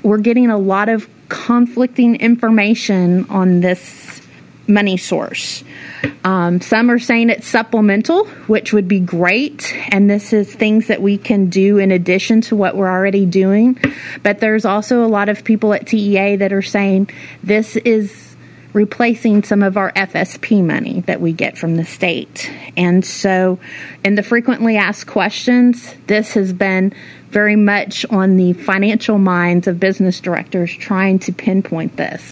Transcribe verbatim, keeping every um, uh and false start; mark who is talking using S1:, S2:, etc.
S1: we're getting a lot of conflicting information on this money source. Um, some are saying it's supplemental, which would be great, and this is things that we can do in addition to what we're already doing. But there's also a lot of people at T E A that are saying this is replacing some of our F S P money that we get from the state. And so in the frequently asked questions, this has been very much on the financial minds of business directors trying to pinpoint this.